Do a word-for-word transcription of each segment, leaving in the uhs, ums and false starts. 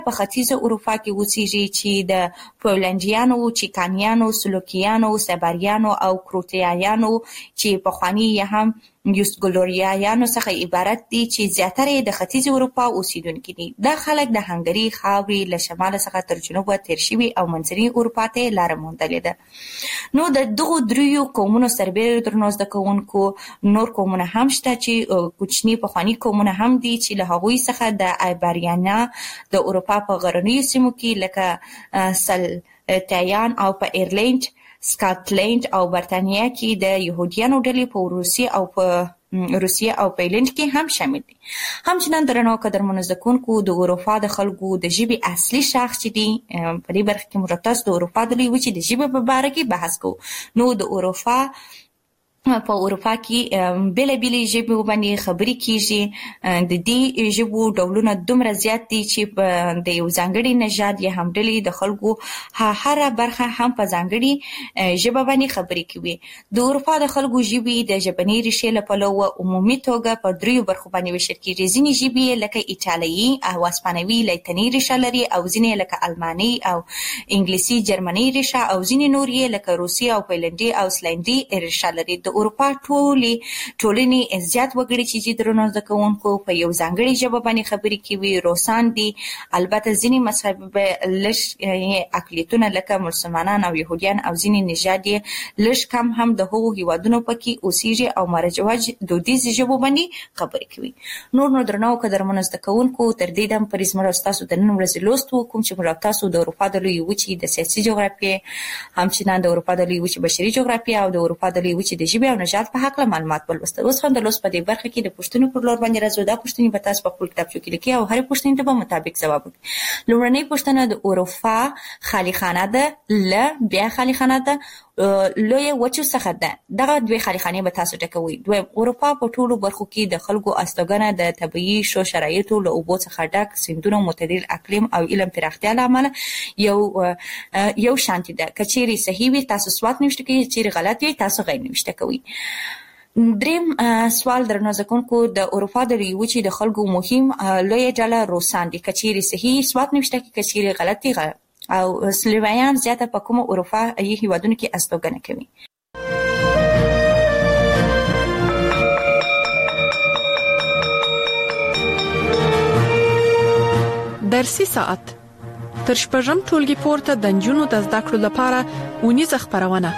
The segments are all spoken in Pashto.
په ختیځه اروپا کې اوسېږي چې د پولنډیانو، چیکانیانو، سلوکیانو، سایبریانو او کروټیایانو چې پخواني یې هم یوسګلوریایانو څخه عبارت دي چې زیاتره د ختیځې اروپا اوسیدونکي دي. دا خلک د هنګري خاورې له شماله څخه تر جنوبه تیر شوي او منځنۍ اروپا ته لاره موندلې ده. نو د دغو دریو قومونو سربېره درنو زده کوونکو نور قومونه هم شته چې کوچني پخواني قومونه هم دي چې له هغوی څخه د آیبریانا د اروپا په غرنیو سیمو کې لکه سلتیان او په ایرلینډ، سکاټلینډ او برتانیا کې د یهودیانو ډلې په روسیه او په روسیه او په ایرلینډ کې هم شامل دي. همچنان درنو قدرمنو زده کوونکو د اروپا د خلکو د ژبې اصلي شاخص چې دي په دې برخه کې موږ تاسو د اروپا د لویې وچې د ژبې په باره کې بحث کوو. نو د اروپا په اروپا کې بیل بیل ژبې باندې خبرې کیږي. د دې ژبو ډولونه دومره زیات دي چې د یو ځانګړي نژاد یا هم ډلې د خلکو هر برخه هم په ځانګړي ژبه باندې خبرې کوي. د اروپا د خلکو ژبې د ژبني ریښې له پلوه عمومي توګه په دریو برخو باندې ویشل کیږي. ځینې ژبې لکه ایټالوي او اسپانوي لاتیني ریښه لري او ځینې لکه الماني او انګلیسي جرمني ریښه او ځینې نور یې لکه روسي او پولنډي او سلندي ریښه لري. د اروپا ټولې ټولنې زیات وګړي چې درنو زده کوونکو په یو ځانګړي ژبه باندې خبرې کوي روسان دي. البته ځینې مذهب لږ اقلیتونه لکه مسلمانان او یهودیان او ځینې نژاد یې لږ کم هم د هغو هیوادونو پکې اوسېږي او مروج دودیزې ژبو باندې خبرې کوي. نور نو درنو قدرمنو زده کوونکو تر دې دم پورې زموږ ستاسو د نن ورځې لوست وکوم چې موږ تاسو د اروپا د لویې وچې د سیاسي جغرافیې، همچنان د اروپا د لویې وچې بشري جغرافیې او د اروپا د لویې وچې د ژبې او نژاد په هکله معلومات ولوستل. اوس هم د لوست په دې برخه کې د پوښتنو پر لور باندې راځو. دا پوښتنې به تاسو په خپل کتابچو کې لیکئ او هرې پوښتنې ته به مطابق ځواب ورکړئ. لومړنۍ پوښتنه د اروپا خالي خانه ده، ل بیا خالي خانه ده، لویه وچو څخه ده. دغه دوې خالي خانې به تاسو ټاکوئ. دویم، اروپا په ټولو برخو کې د خلکو استوګنه د طبیعي شو شرایطو له اوبو څخه ډک سیندونو، معتدل اقلیم او علم پراختیا له امله یو یو شانتي ده. که چیرې صحیح وي تاسو سوات نوشته کوئ، چیرې غلط وي تاسو غیر نوشته کوئ. دریم سوال درنو زده کوونکو د اروپا د لویې وچې د خلکو مهم لویه ډله روسان دي. که چیرې صحیح سوات نوشته کوي، که چیرې غلط دي غلط. او سلویان زیاته په کومو اروپایي هیوادونو کې استوګنه کوي. درسي ساعت تر شپږم ټولګي پورته د نجونو د زده کړو لپاره اونیزه خپرونه.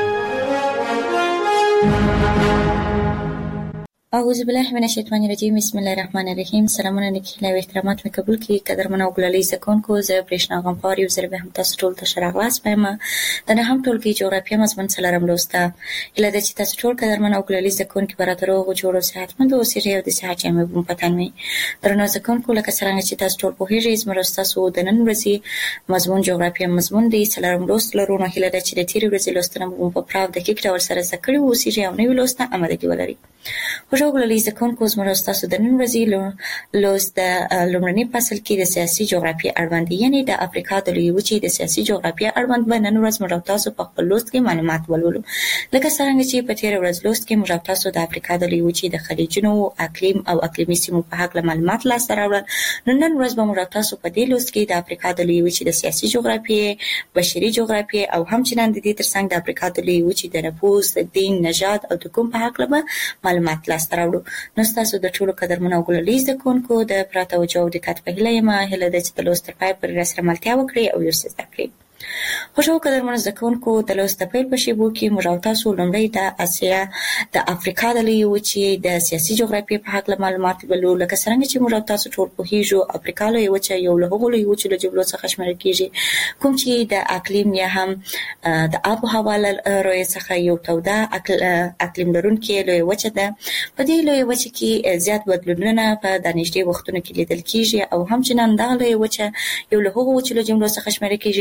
اعوذ بالله من الشیطان الرجیم. بسم الله الرحمن الرحیم. سلامونه نیکه او احترامات مې قبول کړئ. قدرمن او ګلالي زده کوونکو، زه برېښنا غمخوار یو ځل بیا هم تاسو ټول ته ښه راغلاست وایم. د نهم ټولګي جغرافیه مضمون څلورم لوست ده. هیله ده چې تاسو ټول قدرمن او ګلالي زده کوونکي به راته روغ جوړ او صحتمند اوسئ او د صحت جامې به مو په تن وي. درنو زده کوونکو، لکه څرنګه چې تاسو ټول پوهېږئ زموږ ستاسو د نن ورځې مضمون جغرافیه مضمون دی. څلورم لوست لرو. نو هیله ده چې د تېرې ورځې لوستونه مو په پوره او دقیق ډول سره زده کړي واوسئ او نوي لوست ته امادګي ولرئ. خوږو ګلالي زده کوونکو، زموږ ستاسو د نن ورځې لوست د لومړني فصل کې د سیاسي جغرافیې اړوند دی، یعنې د افریقا د لویې وچې د سیاسي جغرافیې اړوند به نن ورځ موږ تاسو په خپل لوست کې معلومات ولولو. لکه څرنګه چې په تېره ورځ لوست کې موږ تاسو د افریقا د لویې وچې د خلیجونو، اقلیم او اقلیمي سیمو په هکله معلومات لاسته راوړل. نو نن ورځ به موږ تاسو په دې لوست کې د افریقا د لویې وچې د سیاسي جغرافیې، بشري جغرافیې او همچنان د دې ترڅنګ د افریقا د لویې وچې د نفوس، دین، نژاد او د قوم په هکله به معلومات لاسته راوړو. نو ستاسو د ټولو قدرمنو او ګلالي زده کوونکو د پوره توجه او دقت په هیله یم. هیله ده چې د لوست تر پایه پورې راسره ملتیا وکړئ او یو څه زده کړئ. خوږو قدرمنو زده کوونکو، د لوست د پیل په شیبو کې موږ او تاسو لومړی د اسیا د افریقا د لویې وچې د سیاسي جغرافیې په هکله معلومات لولو. لکه څرنګه چې موږ او تاسو ټول پوهېږو، افریقا لویې وچه یو له هغو لویې وچو له جبلو څخه شمېرل کېږي کوم چې د اقلیم یا هم د آب و هوا له رویې څخه یو توده اقلیم لرونکې لویې وچه ده. په دې لویې وچه کې زیات بدلونونه په دا نږدې وختونو کې لیدل کېږي او همچنان دغه لویې وچه یو له هغو وچو له جملو څخه شمېرل کېږي کوم چې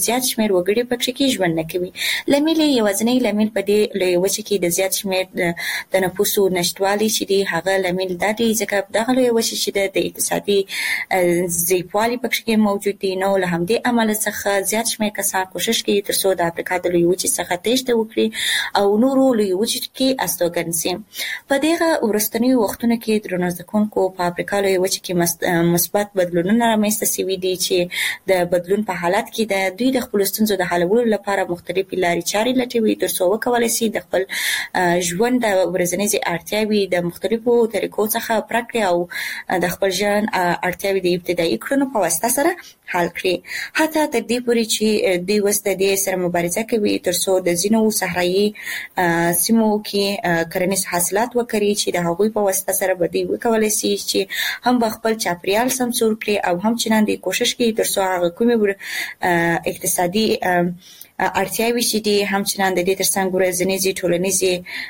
زیات شمېر وګړي پکې کې ژوند نه کوي. لامل یوازینی لامل په دې لویه وچه کې د زیات شمېر د نفوسو نشټوالي چې دی هغه لامل دا دی ځکه دغه لویه وچه چې د اقتصادي ضعیفوالي پکې کې موجود دي. نو له همدې امله څخه زیات شمېر کسان کوشش کوي ترڅو د افریقا د لویې وچې څخه تېښته وکړي او نورو لویې وچې کې استوګن شي. په دغه وروستنیو وختونو کې درنو زده کوونکو په افریقا لویې وچې کې مثبت بدلونونه رامنځته شوي دي چې د بدلون په حالت کې د دوی د خپلو ستونزو د حلولو لپاره مختلفې لارې چارې لټوي ترڅو وکولی شي د خپل ژوند د ورځنیزې اړتیاوې د مختلفو طریقو څخه پرته کړي او د خپل ژوند اړتیاوې د ابتدایي کړنو په واسطه سره حل کړي. حتی تر دې پورې چې دوی اوس د دې سره مبارزه کوي ترڅو د ځینو صحرایي سیمو کې کرنیز حاصلات وکړي چې د هغوی په واسطه سره به دوی وکولی شي چې هم به خپل چاپیریال سمسور کړي او هم چنان دوی کوشش کوي ترڅو هغه کومې اقتصادي اړتیاوې چې دي همچنان د دې ترڅنګ ورځنیزې ټولنیزې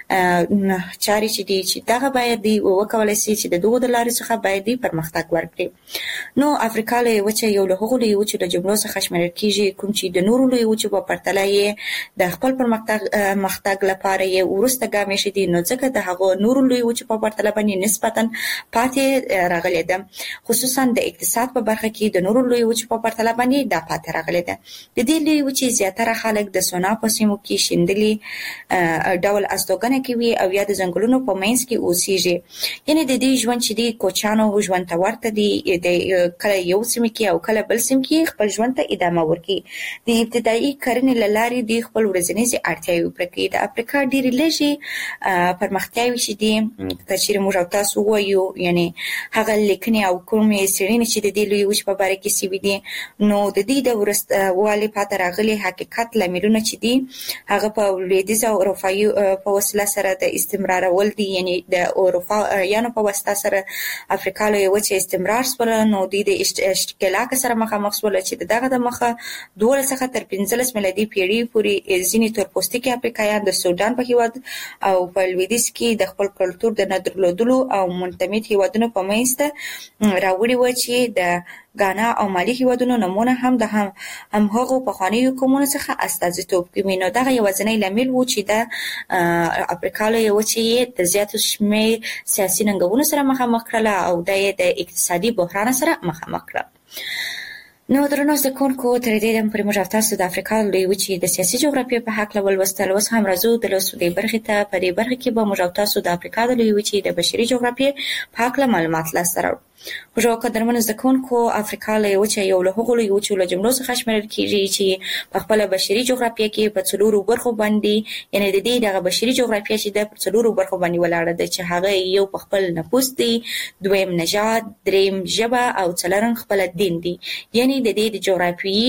چارې چې دي چې دغه باید دی وکولای شي چې د دغو د لارې څخه باید دی پرمختګ وکړي. نو افریقا لویې وچه یو له هغو لویې وچو له جملو څخه شمیرل کیږي کوم چې د نورو لویې وچو په پرتله یې د خپل پرمختګ مختګ لپاره یې وروسته ګام ایښی نو ځکه د هغو نورو لویې وچو په پرتله باندې نسبتا پاتې راغلې ده. خصوصا د اقتصاد په برخه کې د نورو لویې وچو په پرتله باندې دا پاتې راغلې ده. د دې لویې وچې زیاتره خلک د سونا په سیمو کې شیندلي ډول استوګنه کوي او یا د ځنګلونو په منځ کې اوسېږي. یعنی د دې ژوند چې دی کوچانو ژوند ته ورته دی د کله یو سیمه کې او کله بل سیمه کې خپل ژوند ته ادامه ورکړي. د ابتدایي کرنې له لارې د خپل ورځنیزې اړتیاوې پوره کوي. د افریقا ډېرې لږې پرمختیاوې چې دي که چیرې موږ او تاسو ووایو یعنی هغه لیکنې او کومې څېړنې چې د دې لویې وچې په باره کې شوي دي نو د دې د وروستوالي پاتې راغلي حقیقت لاملونه چې دي هغه په لویدیځ او اروپایي په وسیله سره د استمرارول دي. یعنی د اروپایانو په واسطه سره افریقا لویې وچې استمرار شوله نو دوی د اشتعالاق سره مخامخ شوله چې دغه د مخه دولس څخه تر پنځلس میلادي پیړۍ پورې ځینې تورپوستکي افریقایان د سودان په هېواد او په لویدیځ کې د خپل کلتور د نه درلودلو او منتمد هېوادونو په منځ ته راوړي وه چې د غانا او مالي هېوادونو نومونه هم د هم همهغو پخوانیو قومونو څخه استازیتوب کوي. نو دغه یوازینی لامل و چې د افریقا لویې وچې د زیاتو شمېر سیاسي ننګونو سره مخامخ کړله او د یې د اقتصادي بحران سره مخامخ کړه. نو درنو زده کوونکو تر دې دمه پورې موږ او تاسو د افریقا لویې وچې د سیاسي جغرافیې په هکله ولوستل. اوس هم راځو د لوستو دې برخې ته. په دې برخه کې به موږ او تاسو د افریقا د لویې وچې د بشري جغرافیې په هکله معلومات لاسته راوړو. موږ او قدرمنو زده کوونکو افریقا لویې وچه یو له هغو لویې وچو له جملو څخه شمیرل کیږي چې په خپله بشري جغرافیه کې په څلورو برخو باندې یعنی د دې دغه بشري جغرافیه چې د پر څلورو برخو باندې ولاړه ده چې هغه یو په خپل نفوس دی، دویم نژاد، دریم ژبه او څلورم خپل دین دی. یعنی د دې د جغرافیې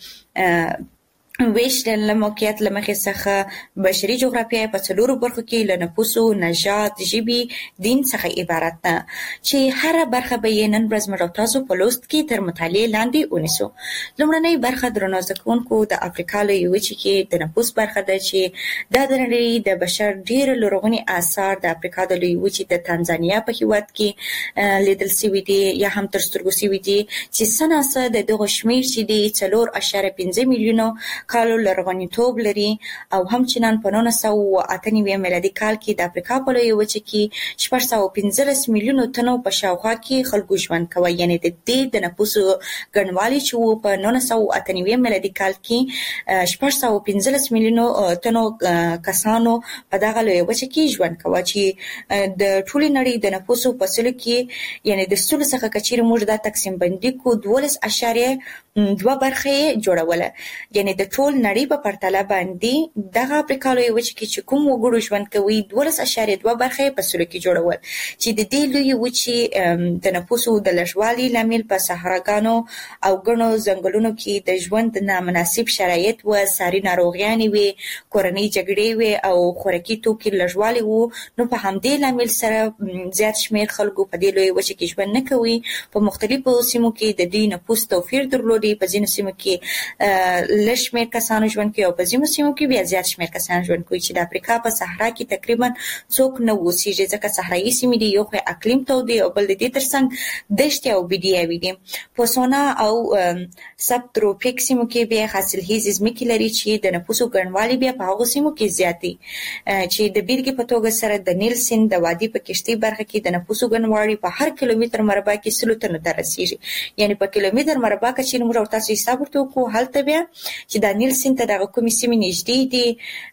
ویش له موقعیت له مخې څخه بشري جغرافیه په څلورو برخو کې له نفوسو، نژاد، ژبې، دین څخه عبارت ده چې هره برخه به یې نن ورځ موږ او تاسو په لوست کې تر مطالعې لاندې ونیسو. لومړنۍ برخه درنو زده کوونکو د افریقا لویې وچې کې د نفوس برخه ده چې دا د نړۍ د بشر ډېر لرغوني آثار د افریقا د لویې وچې د تانزانیا په هېواد کې لیدل شوي دي یا هم تر سترګو شوي دي چې څه ناڅه د دغو شمېر چې دی څلور اعشاریه پنځه میلیونو کالو لرغونیتوب لري او همچنان په نولس سوه اته نوي میلادي کال کې د افریقا په لویې وچه کې شپږ سوه پنځلس میلیونو تنو په شاوخوا کې خلکو ژوند کوه. یعنې د دې د نفوسو ګڼوالی چې و په نولس سوه اته نوي میلادي کال کې شپږ سوه پنځلس میلیونو تنو کسانو په دغه لویې وچه کې ژوند کوه چې د ټولې نړۍ د نفوسو په سلو کې یعنې د سلو څخه که چیرې موږ دا تقسیم بندي کړو دولس اعشاریه دوه برخې یې جوړوله. یعنې د ټول نړۍ په پرتله باندې دغه افریقا لویې وچې کې چې کوم وګړو ژوند کوي دولس اعشاریه دوه برخې یې په سلو کې جوړول چې د دې لویې وچې د نفوسو د لږوالي لامل په صحراګانو او ګڼو ځنګلونو کې د ژوند نامناسب شرایط و، ساري ناروغیانې وې، کورنۍ جګړې وې او خوراکي توکي لږوالی و. نو په همدې لامل سره زیات شمېر خلکو په دې لویې وچې کې ژوند نه کوي. په مختلفو سیمو کې د دوی نفوس توپیر درلودی لري، په ځینو سیمو کې لږ شمېر کسانو ژوند کوي او په ځینو سیمو کې بیا زیات شمېر کسان ژوند کوي چې د افریقا په صحرا کې تقریبا څوک نه اوسېږي ځکه صحرایي سیمې دي، یو خو اقلیم تود دی او بل د دې ترڅنګ دښتې او بیډیاوي دي. په سونا او سب تروپیک سیمو کې بیا حاصلخیزې ځمکې لري چې د نفوسو ګڼوالی بیا په هغو سیمو کې زیات دي چې د بیلګې په توګه سره د نیل سیند د وادي په کشتۍ برخه کې د نفوسو ګڼوالی په هر کیلومتر مربع کې سلو تنو ته رسیږي. یعنی په کیلومتر مربع کې چې موږ تاسو حساب ورته وکړو هلته بیا چې د نیل سیند ته دغه کومې سیمې نږدې دي،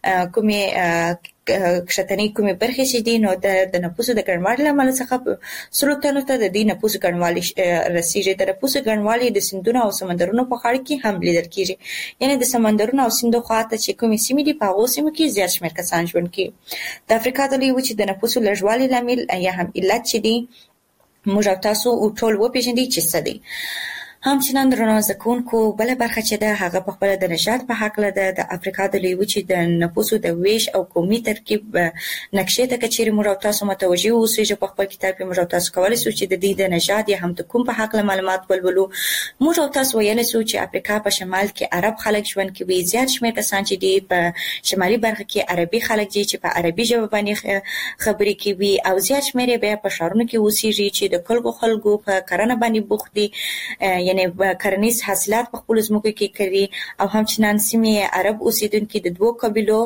کومې کښتنۍ کومې برخې چې دي، نو د نفوسو د ګڼوالي له امله څخه سلو تنو ته د دې نفوسو ګڼوالی رسیږي. د نفوسو ګڼوالی د سیندونو او سمندرونو په غاړه کې هم لیدل کېږي. یعنی د سمندرونو او سیندو خواته چې کومې سیمې دي په هغو سیمو کې زیات شمېر کسان ژوند کوي. د افریقا د لویې وچې د نفوسو لږوالي لامل یا هم علت چې دي موږ او تاسو ټول وپېژنئ چې څه دی. همچنان درنو زده کوونکو بله برخه چې ده هغه په خپله د نژاد په هکله ده. د افریقا د لویې وچې د نفوسو د ویش او قومي ترکیب نقشې ته که چیرې موږ او تاسو متوجه واوسېږو په خپل کتاب کې موږ او تاسو کولی شو چې د دې د نژاد یا هم د کوم په هکله معلومات ولولو. موږ او تاسو ویلی شو چې افریقا په شمال کې عرب خلک ژوند کوي، زیات شمېر کسان چې دي په شمالي برخه کې عربي خلک دي چې په عربي ژبه باندې خبرې کوي، او زیات شمېر یې بیا په ښارونو کې اوسېږي چې د کلګو خلکو په کرنه باندې بوخت دي، یعنی کرنیز حاصلات په خپلو ځمکو کې کوي. او همچنان سیمې عرب اوسېدونکي د دوو قبیلو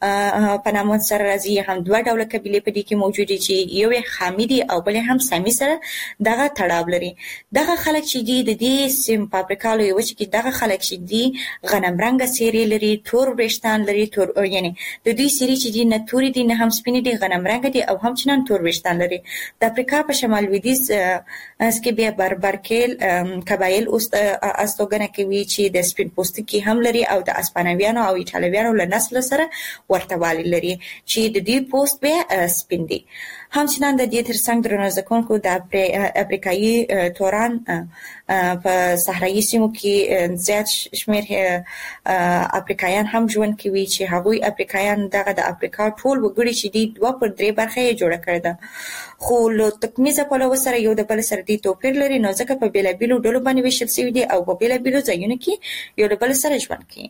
په نامه سره راځي، هم دوه ډوله قبیلې په دې کې موجودې چې یو یې خامي دي او بل هم سامي سره دغه تړاو لري. دغه خلک چې دي د دې سیم په افریقا لویې وچې کې دغه خلک چې دي غنم رنګه څېرې لري، تور وریښتان لري، تور یعنی د دوی څېرې چې دي نه تورې دي نه هم سپینې دي، غنم رنګه دي او همچنان تور وریښتان لري. د افریقا په شمال لویدیځ کې بیا بربرکیل قبایل استوګنه کوي چې د سپین پوستکي هم لري او د اسپانویانو او ایټالویانو له نسل سره ورته والی لري چې د دې پوست بیا سپین دي. همچنان د دې ترڅنګ درنو زده کوونکو د افریقایي توران په صحرایي سیمو کې زیات شمېر افریقایان هم ژوند کوي چې هغوی افریقایان دغه د افریقا ټول وګړي چې دي دوه پر درې برخه یې جوړه کړې ده، خو له تکمیزه پلوه سره یو د بل سره دې توپیر لري، نو ځکه په بېلابېلو ډلو باندې ویشل شوي دي او په بېلابېلو ځایونو کې یو له بل سره ژوند کوي.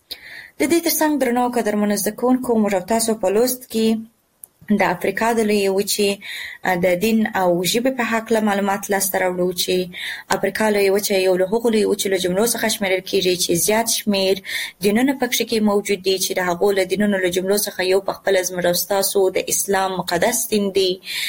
د دې ترڅنګ درنو قدرمنو زده کوونکو موږ او تاسو په لوست کې د افریقا د لویې وچې د دین او ژبې په هکله معلومات لاسته راوړو چې افریقا لویې وچه یو له هغو لویې وچو له جملو څخه شمېرل کېږي چې زیات شمېر دینونه پکښې کې موجود دي، چې د هغو له دینونو له جملو څخه یو پخپله زموږ او ستاسو د اسلام مقدس دین دی.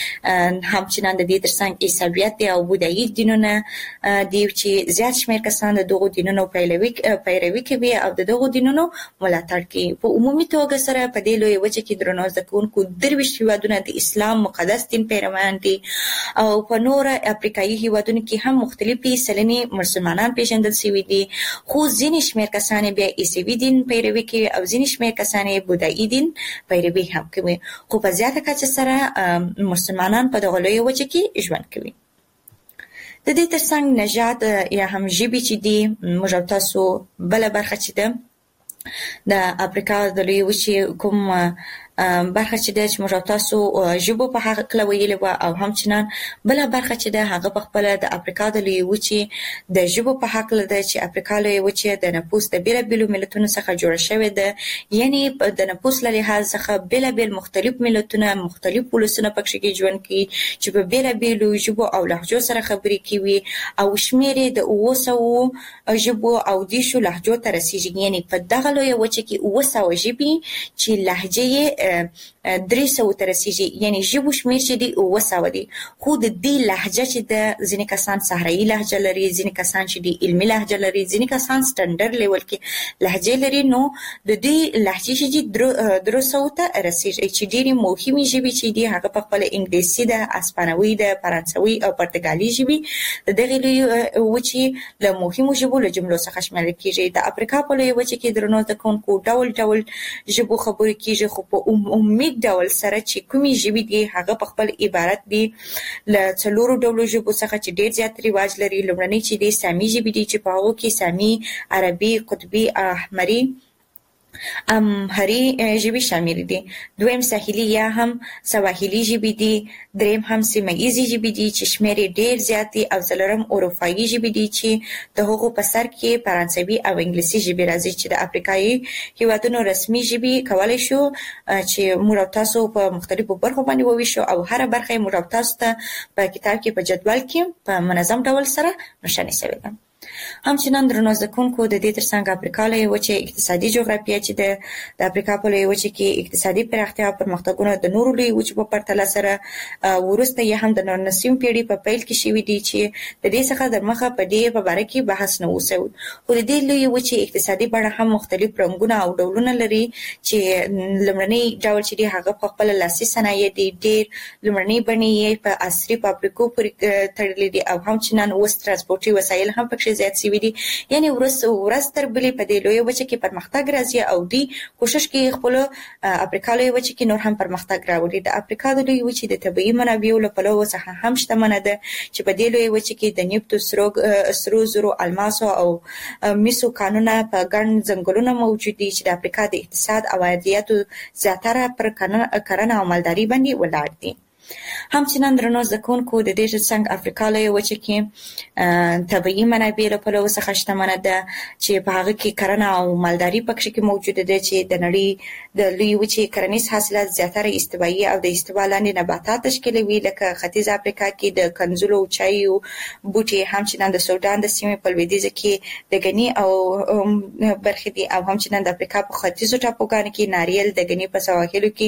همچنان د دې ترڅنګ عیسویت دی او بودایي دینونه دي چې زیات شمېر کسان د دغو دینونو پیروي پیروي کوي او د دغو دینونو ملاتړ کوي. په عمومي توګه سره په دې لویې وچه کې درنو زده کوونکو درویشت هیوادونه د اسلام مقدس دین پیروان دي او په نوره افریقایي هیوادونو کې هم مختلفې سلنې مسلمانان پیژندل شوي دي، خو ځینې شمېر کسان بیا عیسوي دین پیروي کوي او ځینې شمېر کسان بودایي دین پیروي هم کوي، خو په زیاته کچه سره مسلمانان په دغه لویه وچه کې ژوند کوي. د دې ترڅنګ نژاد یا هم ژبې چې دي موږ او تاسو بله برخه چې ده د افریقا د لویې وچې کوم برخه چې ده چې موږ او تاسو ژبو په هکله ویلې وه، او همچنان بله برخه چې ده هغه پخپله د افریقا د لویې وچې د ژبو په هکله ده چې افریقا لویې وچې د نفوس د بېلابېلو ملتونو څخه جوړه شوې ده، یعنی د نفوس له لحاظ څخه بېلابېل مختلف ملتونه مختلف ولسونه پکښې کې ژوند کوي چې په بېلابېلو ژبو او لهجو سره خبرې کوي او شمېر یې د اووه سوو ژبو او دېرشو لهجو ته رسېږي. یعنی په دغه لویه وچه کې اووه سوه ژبې چې لهجې یې درې سوو ته رسېږي، یعنی ژبو شمېر چې دی اووه سوه دی، خو د دې لهجه چې د ځینې کسان صحرایي لهجه لري، ځینې کسان چې دی علمي لهجه لري، ځینې کسان سټنډرډ لیول کې لهجې لري، نو د دې لهجې چې دی درې سوو ته رسېږي چې ډېرې مهمې ژبې چې دي هغه پخپله انګلیسي ده، اسپانوي ده، فرانسوي او پرتګالي ژبې د دغې لویې وچې له مهمو ژبو له جملو څخه شمېرل کېږي. د افریقا په لویې وچه کې درنو زده کوونکو ډول ډول ژبو خبرې کېږي، خو په عمومي ډول سره چې کومې ژبې دي هغه په خپل عبارت دي له څلورو ډولو ژبو څخه چې ډېر زیات رواج لري. لومړنۍ چې دي سامي ژبې دي چې په هغو کې سامي، عربي، قطبي، احمري امهري ژبې شامل دي. دویم ساحلي یا هم سواحلي ژبې دي. دریم هم سیمه ییزې ژبې دي چې شمېر یې ډېر زیات دي. او څلورم اروپایي ژبې دي چې د هغو په سر کې فرانسوي او انګلیسي ژبې راځي چې د افریقایي هېوادونو رسمي ژبې کولی شو چې موږ او تاسو په مختلفو برخو باندې وویشو او هره برخه یې موږ او تاسو ته په کتاب کې په جدول کې په منظم ډول سره نښانې شوې ده. همچنان درنو زده کوونکو د دې ترڅنګ افریقا لویه وچې اقتصادي جغرافیه چې د د افریقا په لویه وچې کې اقتصادي پراختیا او پرمختګونه د نورو لویو وچو په پرتله سره وروسته یې هم د نولسمې پیړۍ په پیل کې شوي دي چې د دې څخه د مخه په دې په باره کې بحث نه و شوی. خو د دې لویې وچې اقتصادي بڼه هم مختلف رنګونه او ډولونه لري چې لومړنی ډول چې دی هغه په خپله لاسي صنایع دي. ډېر لومړنۍ بڼې یې په عصري فابریکو پورې تړلې دي او همچنان اوس ترانسپورټي وسایل هم پکې زیات شوي دي. یعنې ورځ ورځ تر بلې په دې لویه وچه کې پرمختګ راځي او دوی کوشش کوي خپلو افریقا لویه وچه کې نور هم پرمختګ راوړي. د افریقا د لویې وچې د طبیعي منابعو له پلوه څخه هم شتمنه ده چې په دې لویه وچه کې د نفتو، سرو زرو، الماسو او مسو کانونه په ګڼ ځنګلونه موجود دي چې د افریقا د اقتصاد او عایداتو زیاتره پر کرنه او مالداري باندې ولاړ دي. همچنان درنو زده کوونکو د دې ترڅنګ افریقا لویه وچه کې طبیعي منابع له پلوه څخه شتمنه ده چې په هغه کې کرنه او مالداري پکې کې موجوده ده چې د نړۍ د لویې وچې کرنیز حاصلات زیاتره استوایي او د استوا لاندې نباتات تشکیلوي لکه ختیځ افریقا کې د کنځلو او چایو بوټي، همچنان د سودان د سیمې په لویدیځ کې د ګني او برخې دي او همچنان د افریقا په ختیځو ټاپوګانو کې ناریل، د ګني په سواحلو کې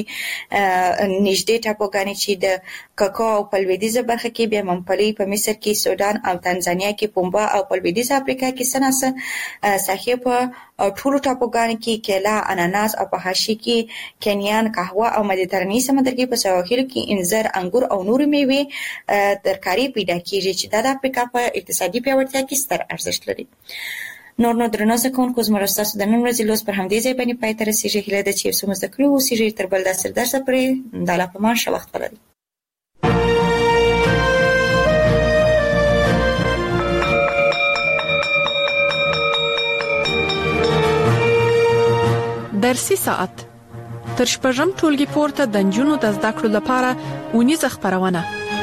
نږدې ټاپوګانې چې د کاکاو او په لویدیځه برخه کې بیا ممپلی، په مصر کې سودان او تنزانیا کې پومبا او په لویدیځه افریقا کې سناسه ساحې په ټولو ټاپوګانو کې کیلا، اناناس او په حاشیه کې کینیان، قهوه او مدیترانې سمندرګي په سواحلو کې انځر، انګور او نورې میوې ترکاري پیدا کیږي چې دا د افریقا په اقتصادي پیاوړتیا کې ستر ارزښت لري. نور نو درنو زده کوونکو زموږ ستاسو د نن ورځې لوست پر همدې ځای باندې پای ته رسیږي. هیله ده چې یو څه مو زده کړي واوسیږي. تر بل داسې درسه پورې د الله په امان ښه وخت ولرئ. درسي ساعت تر شپږم ټولګي پورته د نجونو د زده کړو لپاره اونیزه خپرونه.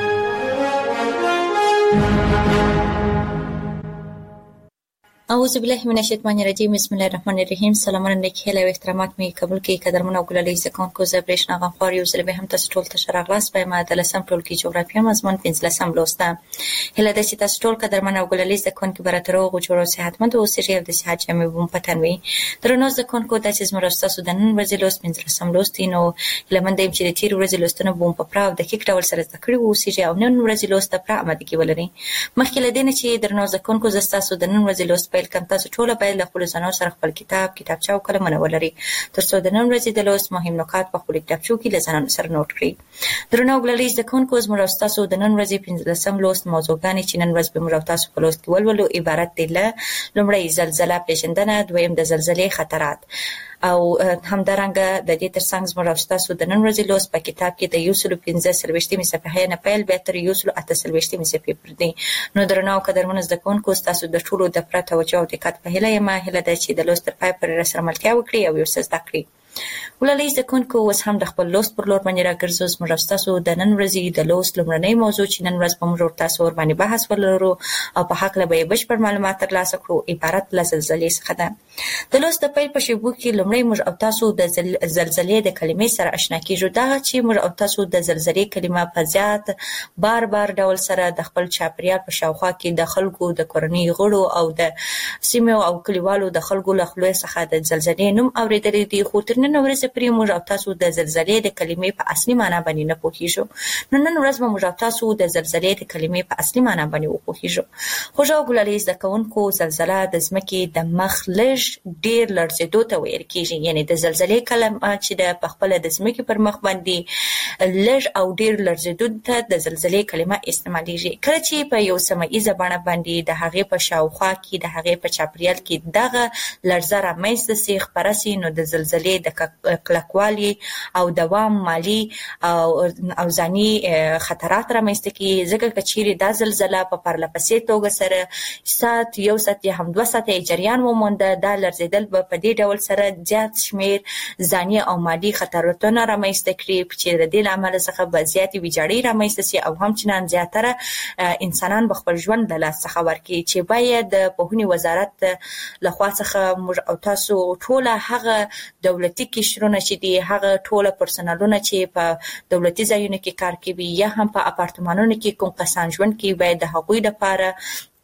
اعوذ بالله من الشیطان الرجیم. بسم الله الرحمن الرحیم. سلامونه نیکی هیله او احترامات می قبول کړئ. قدرمن او ګلالي زده کوونکو، زه برېښنا غمخوار یو ځل به هم تاسو ټول ته ښه راغلاست. په ما د لسم ټولګي جغرافیه مضمون پنځلسم لوسته. هیله ده چې تاسو ټول قدرمن او ګلالي زده کوونکي به راته روغ او جوړ او صحتمند اوسئ او د صحت جامې به مو په تن وي. درنو زده کوونکو، دا چې زموږ ستاسو د نن ورځې لوست پنځلسم لوست دی، نو هیله مند یم چې د تېرې ورځې لوستونه به مو په پوره او دقیق ډول سره زده کړي واوسئ او نن ورځې لوست ته پوره امادګي ولرئ. مخکې له دې نه چې درنو زده کوونکو زه ستاسو د نن ورځې لوست پیل کړم، تاسو ټول باید له خپلو ځانونو سره خپل کتاب، کتابچه او قلمونه ولرئ تر څو د نن ورځې د لوست مهم نکات په خپلو کتابچو کې له ځانونو سره نوټ کړئ. درنو ګلالي زده کوونکو، زموږ او ستاسو د نن ورځې پنځلسم لوست موضوعګانې چې نن ورځ به موږ او تاسو په لوست کې ولولو عبارت دي له لومړی زلزله پېژندنه، دویم د زلزلې خطرات او همدارنګه د دې ترڅنګ زموږ او ستاسو د نن ورځې لوست په کتاب کې د یو سلو پنځه څلوېښتمې صفحې نه پیل بیا تر یو سلو اته څلوېښتمې صفحې پورې دی. نو درنو قدرمنو زده کوونکو، ستاسو د ټولو د پوره توجه او دقت په هیله یم. هیله ده چې د لوست تر پای پورې راسره ملتیا وکړئ او یو څه زده کړئ. ولولئ زده کوونکو، اوس هم د خپل لوست پر لور باندې راګرځو. زموږ او ستاسو د نن ورځې د لوست لومړنۍ موضوع چې نن ورځ به موږ او تاسو ورباندې بحث ولرو او په هکله به یې بشپړ معلومات ترلاسه کړو عبارت له زلزلې څخه ده. د لوست د پیل په شیبو کې لومړی موږ او تاسو د زلزلې د کلمې سره اشنا کیږو. دغه چې موږ او تاسو د زلزلې کلمه په زیات بار بار ډول سره د خپل چاپیریال په شاوخوا کې د خلکو، د کورنۍ غړو او د سیمو او کلیوالو د خلکو له خولې څخه د زلزلې نوم اورېدلی دی. خو تر نن ورځې پورې موږ او تاسو د زلزلې د کلمې په اصلي معنا باندې نه پوهیږو. نو نن ورځ به موږ او تاسو د زلزلې د کلمې په اصلي معنا باندې وپوهیږو. خوږو ګلالي زده کوونکو، زلزله د ځمکې د مخ لږ ډېر لړزېدو ته ویل کېږي. یعنې د زلزلې کلمه چې د پخپله د ځمکې پر مخ باندې لږ او ډېر لړزېدو ته د زلزلې کلمه استعمالیږي. کله چې په یو سیمه ییزه بڼه باندې د هغې په شاوخوا کې د هغې په چاپیریال کې دغه لړزه رامنځته سي خپره سي، نو د زلزلې د د کلکوالي او دوام مالی او او ځاني خطرات رامنځته کیږي. ځکه که چیرې دا زلزله په پرله پسې توګه سره سات یو سات یا هم دوه ساعته جریان ومونده، دا لړزېدل به په دې ډول سره زیات شمېر ځاني او مالي خطراتونه رامنځته کړي چې د دې له امله څخه به زیاتې ویجاړۍ رامنځته سي او همچنان زیاتره انسانان به خپل ژوند له لاسه څخه ورکړي. چې باید د پوهنې وزارت لخوا څخه موږ او تاسو ټوله هغه دولتي قشرونه چې دي، هغه ټوله پرسنلونه چې په دولتي ځایونو کې کار کوي یا هم په اپارتمانونو کې کوم کسان ژوند کوي، باید د هغوی لپاره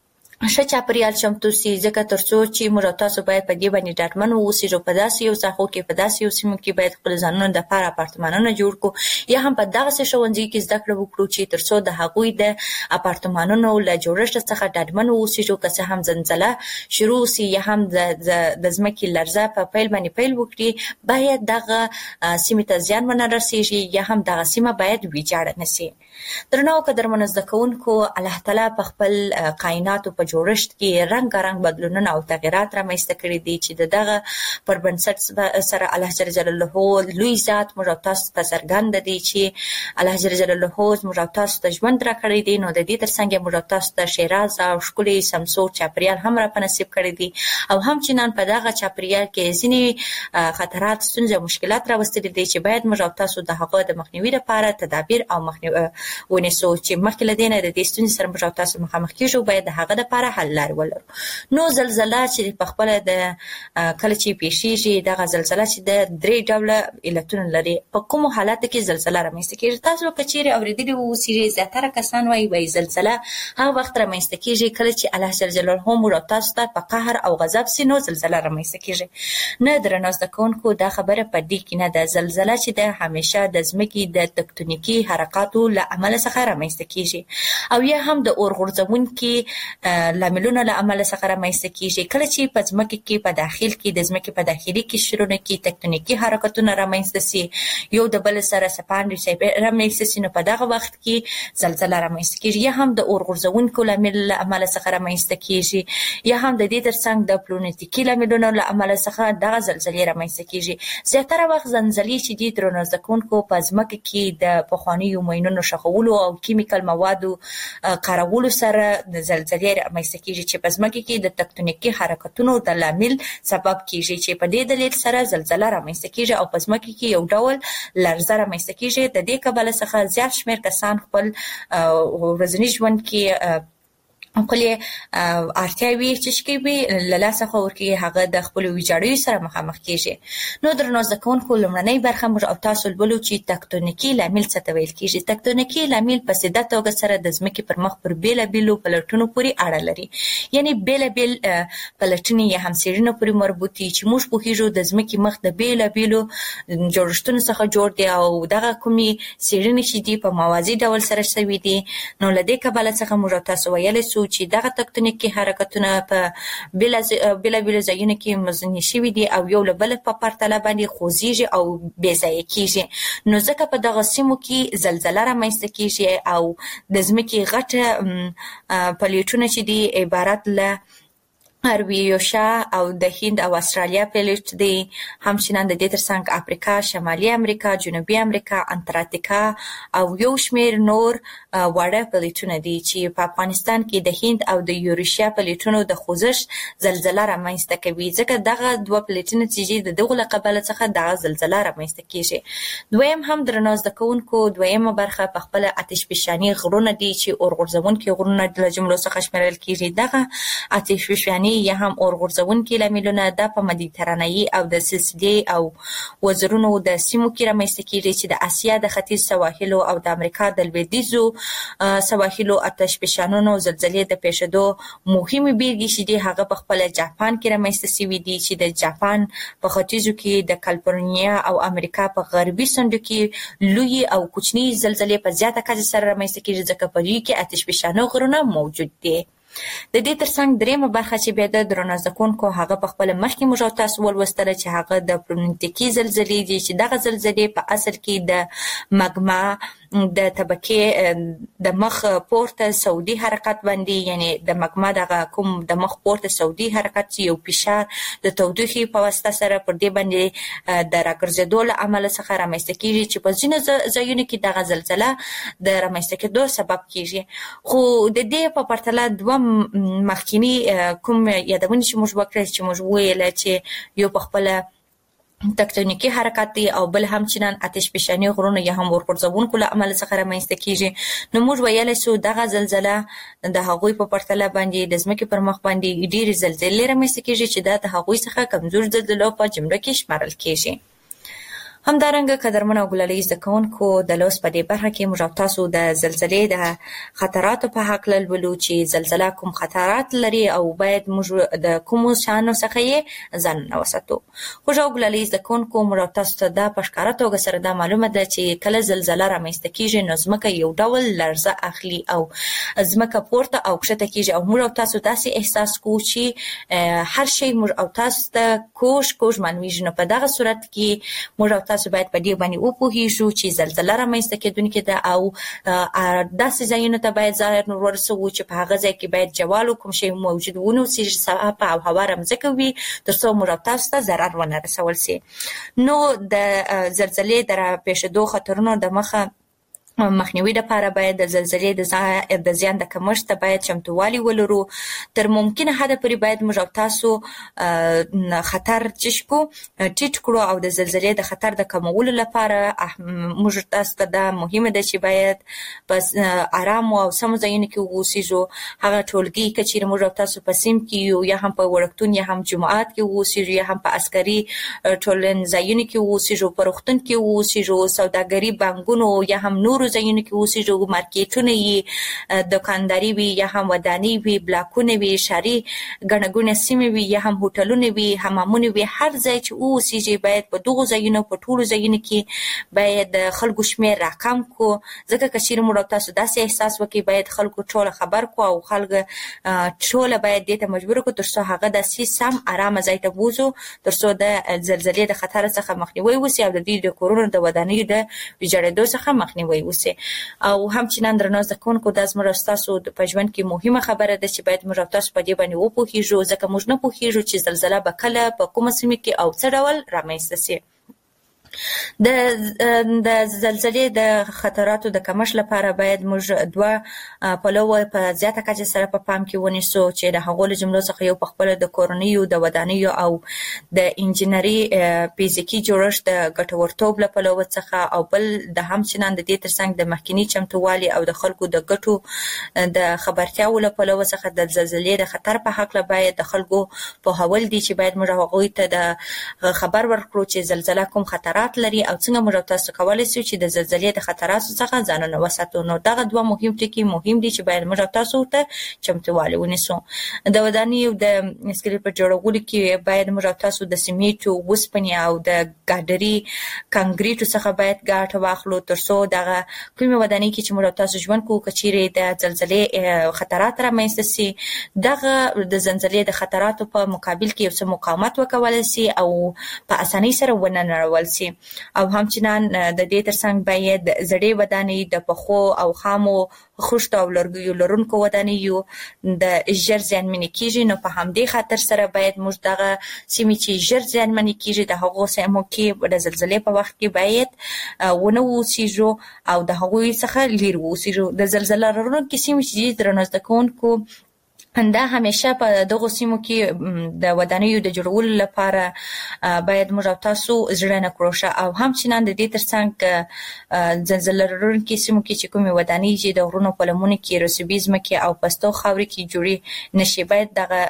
ښه چاپریال چمتو سي. ځکه تر څو چې موږ تاسو باید په دې باندې ډاډمن واوسو په داسې یو ساحو کې په داسې یو سیمو کې باید خپل ځانونه د لپاره اپارتمانونه جوړ کړو یا هم په دغسې ښوونځي کې زده کړه وکړو چې تر څو د هغوی د اپارتمانونو له جوړښت څخه ډاډمن واوسو که څه هم زلزله شروع سي یا هم د ځمکې لړزه په پیل باندې پیل وکړي، باید دغه سیمې ته زیان ونه رسېږي یا هم دغه سیمه باید ویجاړه نه سي. درنو او قدرمنو زده کوونکو، الله تعالی په خپل کائناتو په جوړښت کې رنګارنګ بدلونونه او تغیرات رامنځته کړي دي چې د دغه پر بنسټ سره الله جل جلاله لوی ذات موږ تاسو ته څرګند دي چې الله جل جلاله موږ تاسو ته ژوند راکړی دی. نو د دې ترڅنګ موږ تاسو ته شیراز او ښکلي سمسور چاپریال هم را په نصیب کړی دي او همچنان په دغه چاپریال کې ځینې خطرات، ستونزې او مشکلات راوستلي دي چې باید موږ تاسو د هغه د مخنیوي لپاره تدابیر او مخنیوي ونیسو چې مخکې له دې نه د دې ستونزې سره موږ تاسو مخامخ کیږو، باید د هغه لپاره حل لارې ولرو. نو زلزله چې په خپله د کله چې پیښیږي، دغه زلزله چې د درې ډوله علتونه لري. په کومو حالاتو کې زلزله رامنځته کیږي؟ تاسو که چیرې اورېدلي اوسئ، زیاتره کسان وایي وایي زلزله هغه وخت رامنځته کیږي کله چې الله جل جلاله موږ تاسو ته په قهر او غضب سي، نو زلزله رامنځته کیږي. نه درنو زده کوونکو، دا خبره په دې کې نه ده. زلزله چې د همیشه د ځمکې د تکتونیکي حرکاتو له امله څخه رامنځته کیږي او یا هم د اور غورځونکي لاملونو له امله څخه رامنځته کیږي. کله چې په ځمکه کې په داخل کې د ځمکې په داخلي قشرونو کې تکتونیکي حرکتونه رامنځته سي، یو د بل سره څپانډې رامنځته سي، نو په دغه وخت کې زلزله رامنځته کیږي. یا هم د اور غورځونکو لامل له امله څخه رامنځته کیږي یا هم د دې ترڅنګ د پلونیتیکي لاملونو له امله څخه دغه زلزلې رامنځته کیږي. زیاتره وخت زلزلې چې دي درنو زده کوونکو په ځمکه کې د پخوانیو ماینونو ښخولو او کیمیکل موادو کارولو سره د زلزلې رامنځته کیږي چې په ځمکه کې د تکتونیکي حرکتونو د لامل سبب کیږي چې په دې دلیل سره زلزله رامنځته کیږي او په ځمکه کې یو ډول لړزه رامنځته کیږي. د دې کبله څخه زیات شمېر کسان خپل ورځني ژوند کې خپل اړتیاوې چې کوي له لاسه ورکوي، هغه د خپل ویجاړیو سره مخامخ کیږي. نو درنو زده کوونکو، لومړنۍ برخه موږ او تاسو لولو چې تکتونیکي لامل څه ته ویل کیږي. تکتونیکي لامل په ساده توګه سره د ځمکې پر مخ پر بیلابیلو پلټونو پورې اړه لري، یعنی بیلابیل پلټنې یا هم څېړنو پورې مربوط دي چې موږ پوهیږو د ځمکې مخ د بیلابیلو جوړښتونو څخه جوړ دی او دغه کومې څېړنې چې دي په موازي ډول سره شوي دي. نو له دې کبله څخه موږ تاسو ویلی سو چې دغه تکتونیکي حرکتونه په بیلابیلو ځایونو کې مزني شوي دي او یو له بل په پرتله باندې خوځېږي او بې ځایه کیږي. نو ځکه په دغه سیمو کې زلزله رامنځته کیږي او د ځمکې غټه پلیټونه چې دي عبارت له ارویوشا او د هند او استرالیا پلیټ دی، همچنان د دې ترڅنګ افریقا، شمالي امریکا، جنوبي امریکا، انټارکټیکا او یو شمېر نور واړه پلیټونه دي چې په افغانستان کې د هند او د یوریشیا پلیټونو د خوځښت زلزله رامنځته کوي. ځکه دغه دوه پلیټونه چې د دغو له کبله څخه دغه زلزله رامنځته کیږي. دویم هم درنو زده کوونکو، دویمه برخه په خپله اتشفشاني غرونه دي چې اور غورځونکي غرونه له جملو څخه شمیرل کیږي. دغه اتشفشاني یا هم اور غورځونکي لاملونه د په مدیترانه‌ایي او د سلسلې او وزرونو د سیمو کې رامنځته کیږي چې د اسیا د ختیځ سواحلو او د امریکا د لویدیځو سواحلو اتشفشانونو زلزلې د پیښېدو مهمې بیلګې چې دي هغه په خپله جاپان کې رامنځته شوي دي چې د جاپان په ختیځو کې د کالیفورنیا او امریکا په غربي څنډو کې لویې او کوچنۍ زلزلې په زیاته کچه سره رامنځته کیږي ځکه په دوی کې اتشفشانو غرونه موجود دي. د دې ترڅنګ دریمه برخه چې بیا د درنو زده کوونکو هغه په خپله مخکې موږ تاسو ولوستله چې هغه د پلونیتیکي زلزلې دي چې دغه زلزلې په اصل کې د مګما د طبقې د مخ پورته سعودي حرکت باندې، یعنی د مګما دغه کوم د مخ پورته سعودي حرکت چې یو فشار د تودوخې په واسطه سره پر دې باندې د راګرځېدو له امله څخه رامنځته کېږي چې په ځینو ځایونو کې دغه زلزله د رامنځته کېدو سبب کېږي. خو د دې په پرتله دوه مخکینی کوم یادونه چې موږ وکړل چې موږ ویل چې یو په خپله تکتونیکي حرکت دی او بل همچنان آتش فشاني غرونه یا هم ورغورځونکو له امله څخه رامنځته کېږي. نو موږ ویلی سو دغه زلزله د هغوی په پرتله باندې د ځمکې پر مخ باندې ډېرې زلزلې رامنځته کېږي چې دا د هغوی څخه کمزور زلزلو په جمله کې شمارل کېږي. همدارنګه قدرمن او ګلالي زده کوونکو د لوست په دې برخه کې موږ او تاسو د زلزلې د خطراتو په هکله لولو چې زلزله کوم خطرات لري او باید موږ د کومو شیانو څخه یې ځانونه وساتو. خوږ او ګلالي زده کوونکو موږ او تاسو ته دا په ښکاره توګه سره دا معلومه ده چې کله زلزله رامنځته کېږي نو ځمکه یو ډول لړزه اخلي او ځمکه پورته او کښته کېږي او موږ او تاسو داسې احساس کوو چې هر شی موږ او تاسو ته کوږ کوږ معلومیږي. نو په دغه صورت کې موږ او تاسو باید په دې باندې وپوهیږو چې زلزله رامنځته کېدونکې ده او داسې ځایونو ته باید ځان ورسوو چې په هغه ځای کې باید جوال کوم شی موجود ونه اوسي، صافه او هوا رامځکه وي تر څو موږ تاسو ته ضرر ونه رسول سي. نو د زلزلې د راپېښېدو خطرونو د مخه مخنیوي لپاره باید د زلزلې د زیان د کمښت ته باید چمتووالی ولرو. تر ممکنه حده پورې باید موږ او تاسو خطر چش کو ټیټ کړو او د زلزلې د خطر د کمولو لپاره موږ تاسو ته دا مهمه ده چې باید په آرام او سم ځایونو کې اوسېږو. هغه ټولګي که چیرې موږ او تاسو په سیم کې یو یا هم په وړکتون یا هم جماعت کې اوسېږو یا هم په عسکري ټولنځایونو کې اوسېږو، په روغتون کې اوسېږو، سوداګري بانکونو یا هم نورو ځایونو کې اوسېږو، مارکیټونه یې دکانداري وي یا هم ودانۍ وي، بلاکونه وي، ښاري ګڼه ګوڼه سیمې وي یا هم هوټلونه وي، حمامونه وي، هر ځای چې اوسېږي باید په دغو ځایونو په ټولو ځایونو کې باید د خلکو شمېر راکم کړو. ځکه که چیرې موږ تاسو داسې احساس وکړي باید خلکو ټوله خبر کړو او خلک ټوله باید دې ته مجبور کړو تر څو هغه داسې سم ارامه ځای ته بوځو تر څو د زلزلې د خطر څخه مخنیوی وشي او د دې د کورونو د ودانیو د ویجاړېدو څخه مخنیوی وشي. او همچنان درنو زده کوونکو دا زموږ ستاسو په ژوند کې مهمه خبره ده چې باید موږ تاسو په دې باندې وپوهیږو، ځکه موږ نه پوهیږو چې زلزله به کله په کومه سیمه کې او څه ډول رامنځته شي. د د زلزلې د خطراتو د کمښت لپاره باید موږ دوه پلوه په زیاته کچه سره په پام کې ونیسو چې د هغو له جملو څخه یو په خپله د کورنیو د ودانیو او د انجینري فزیکي جوړښت د ګټورتوب له پلوه څخه او بل د همچنان د دې ترڅنګ د مخکیني چمتووالي او د خلکو د ګټو د خبرتیاو له پلوه څخه د زلزلې د خطر په هکله باید د خلکو پوهول دي چې باید موږ هغوی ته د خبر ورکړو چې زلزله کوم خطرات لري او څنګه موږ تاسو کولی شو چې د زلزلې د خطراتو څخه ځانونه وساتو. نو دغه دوه مهم ټکي مهم دي چې باید موږ تاسو ته چمتووالی ونیسو. د ودانیو د سکرین په جوړولو کې باید موږ تاسو د سیمنټو، وسپنې او د ګاډري کانکریټو څخه باید ګټه واخلو تر څو دغه کومې ودانۍ کې چې موږ تاسو ژوند کوو که چیرې د زلزلې خطرات رامنځته سي دغه د زلزلې د خطراتو په مقابل کې یو څه مقاومت وکولی سي او په اسانۍ سره ونه نړول سي. او همچنان د دې ترڅنګ باید زړې ودانۍ د پخو او خامو خښتو او لرګیو لرونکو ودانیو د ژر زیانمنې کېږي. نو په همدې خاطر سره باید موږ دغه سیمې چې ژر زیانمنې کېږي د هغو سیمو کې د زلزلې په وخت کې باید ونه اوسېږو او د هغوی څخه لرې واوسېږو. د زلزله لرونکو سیمې چې درنو زده کوونکو دا همیشه په دغو سیمو کې د ودانیو د جوړولو لپاره باید موږ تاسو زړه نه کړو. او همچنان د دې ترڅنګ زلزله لرونکي سیمو کې چې کومې ودانۍ چې د غرونو په لمنو کې رسوبي ځمکې او پستو خاورې کې جوړې نشي باید دغه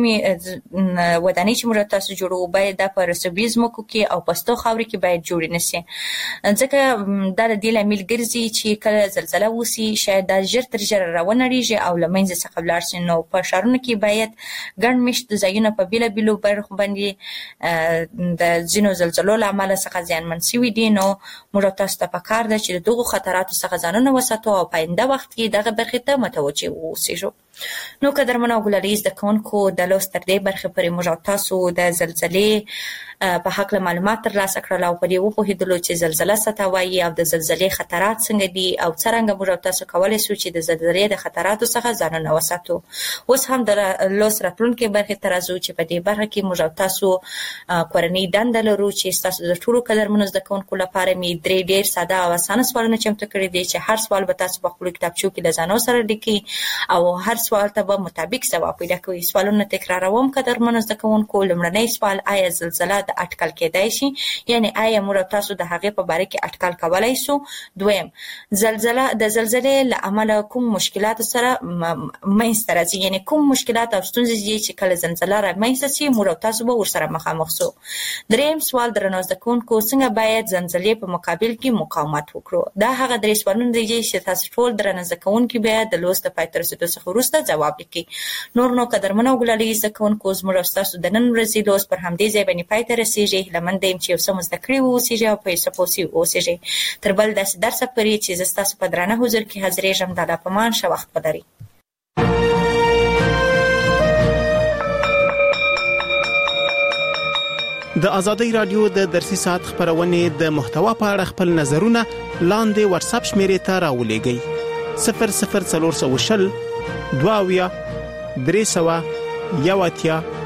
کومې ودانۍ چې موږ تاسو جوړو باید دا په رسوبي ځمکو کې او پستو خاورې کې باید جوړې نشي، ځکه دا د دې لامل ګرځي چې کله زلزله وشي شاید دا ژر تر ژره راونړېږي او له منځه څخه ولاړ شي. نو په ښارونو کې باید ګڼ مېشت ځایونه په بېلابېلو برخو باندې د ځینو زلزلو له امله څخه زیانمن شوي دي. نو موږ تاسو ته پکار ده چې د دغو خطراتو څخه ځانونه وساتو او په آینده وخت کې دغه برخې ته متوجه واوسېږو. نو قدرمنو او ګلالي زده کوونکو د لوست تر دې برخې پورې موږ تاسو د زلزلې په حق له معلومات ترلاسه کړل او په دې وپوهېدلو چې زلزله څه ته وایي او د زلزلې خطرات څنګه دي او څرنګه موږ او تاسو کولی شو چې د زلزلې د خطراتو څخه ځانونه وساتو. اوس هم د لوست راتلونکې برخې ته راځو چې په دې برخه کې موږ او تاسو کورنۍ دنده لرو چې ستاسو د ټولو قدرمنو زده کوونکو لپاره مې درې ډېر ساده او اسانه سوالونه چمتو کړي دي چې هر سوال به تاسو په خپلو کتابچو کې له ځانو سره لیکي او هر سوال ته به مطابق ځواب پیدا کوي. سوالونه تکراروم قدرمنو زده کوونکو. لومړنی سوال: آیا زلزله د اټکل کېدای شي؟ یعنی آیا موږ او تاسو د هغې په باره کې اټکل کولی شو؟ دویم: زلزله د زلزلې له امله کوم مشکلات سره منځته راځي، یعنی کوم مشکلات او ستونزې دي چې کله زلزله رامنځته شي موږ او تاسو به ورسره مخامخ شو. دریم سوال: درنو زده کوونکو، څنګه باید زلزلې په مقابل کې مقاومت وکړو؟ دا هغه درې سوالونه دي چې تاسو ټول درنه زده کوونکي باید د لوست د پای ته رسېدو څخه وروسته ځواب لیکي. نور نو قدرمنو ګلالي زده کوونکو، زموږ او ستاسو د نن ورځې لوست پر همدې ځای باندې پای ته رسېږي. هیله مند یم چې یو څه مو زده کړي واوسېږي او په څه پوه سوي واوسېږئ. تر بل داسې درسه پورې چې زه ستاسو په درانه حضور کې حاضرېږم، د الله په امان، ښه وخت ولرئ. د آزادۍ رادیو د درسي ساعت خبرونې د محتوا په اړه خپل نظرونه لاندې واتس اپ شمیرې ته راولېږئ: صفر صفر څلور سوه شل دوه اویا درې سوه یو اتیا